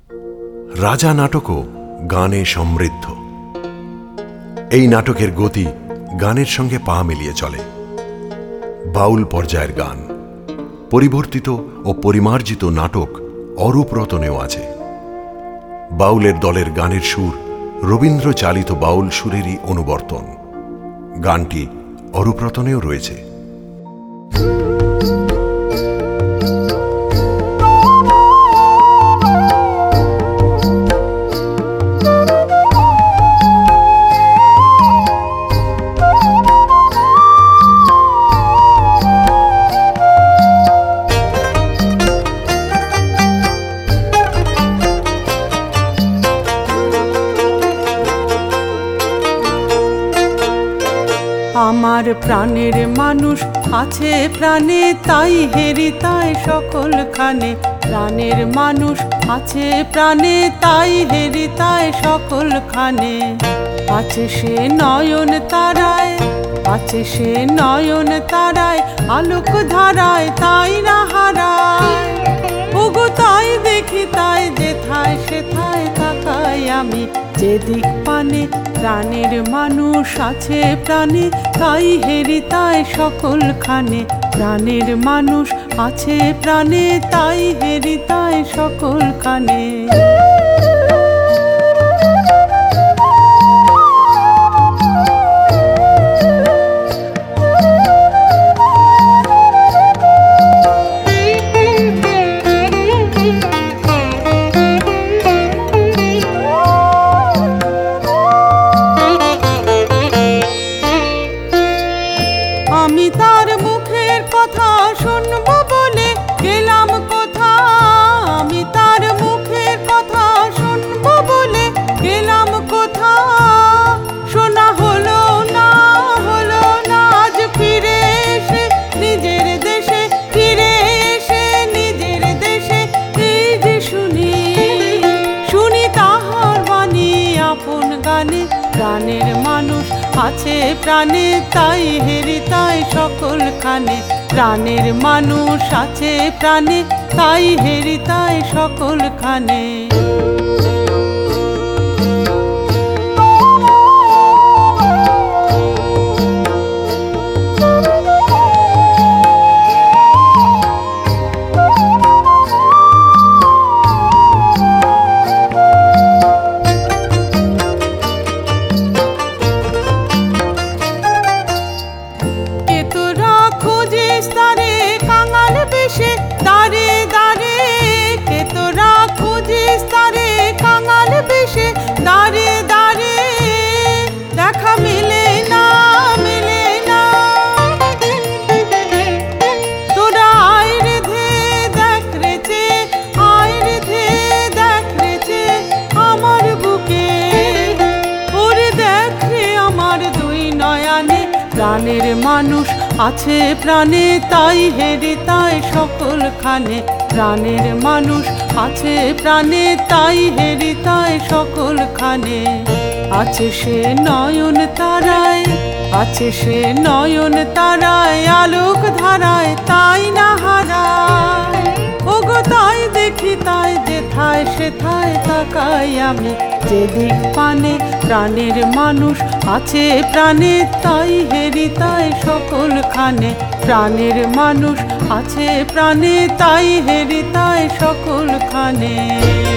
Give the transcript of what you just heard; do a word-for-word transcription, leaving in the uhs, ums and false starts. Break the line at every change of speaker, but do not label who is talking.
রাজা নাটকও গানে সমৃদ্ধ। এই নাটকের গতি গানের সঙ্গে পা মিলিয়ে চলে। বাউল পর্যায়ের গান, পরিবর্তিত ও পরিমার্জিত নাটক অরূপ রতনেও আছে। বাউলের দলের গানের সুর রবীন্দ্র চালিত বাউল সুরেরই অনুবর্তন। গানটি অরূপ রতনেও রয়েছে।
আমার প্রাণের মানুষ আছে প্রাণে, তাই হেরি তাই সকলখানে। প্রাণের মানুষ আছে প্রাণে, তাই হেরি তাই সকলখানে। আছে সে নয়ন তারায়, আছে সে নয়ন তারায়, আলোক ধারায় তাই না হারায়। ওগো তাই দেখি তাই যেথায় সেথায় তাকাই আমি, যেদিক পানে প্রাণের মানুষ আছে প্রাণে, তাই হেরি তাই সকলখানে। প্রাণের মানুষ আছে প্রাণে, তাই হেরি তাই সকলখানে। আমি তার মুখের কথা শুনবো বলে গেলাম কোথা, আমি তার মুখের কথা শুনবো বলে গেলাম কোথা। শোনা হলো না হলো না, আজ ফিরে এসে নিজের দেশে, ফিরে এসে নিজের দেশে। এই যে শুনি শুনি তাহার বাণী আপন গানে। প্রাণের মানুষ আছে প্রাণে, তাই হেরি তাই সকলখানে। প্রাণের মানুষ আছে প্রাণে, তাই হেরি তাই সকলখানে। দাঁড়ে দাঁড়ে কে তোরা খুঁজিস তারে, কাঙাল বেশে দাঁড়ে দাঁড়ে। দেখা মেলে না মেলে না, তোরা আয় রে ধে দেখ রেছে, আয় রে ধে দেখ রেছে আমার বুকে। ওরে দেখ রে আমার দুই নয়নে। প্রাণের মানুষ আছে প্রাণে, তাই হেরি তাই সকলখানে। প্রাণের মানুষ আছে প্রাণে, তাই হেরি তাই সকলখানে। আছে সে নয়ন তারায়, আছে সে নয়ন তারায়, আলোক ধারায় তাই না হারায়। ওগো তাই দেখি তাই যেথায় সেথায় তাকাই আমি, যেদিক পানে প্রাণের মানুষ আছে প্রাণে, তাই হেরি তাই সকলখানে। প্রাণের মানুষ আছে প্রাণে, তাই হেরি তাই সকলখানে।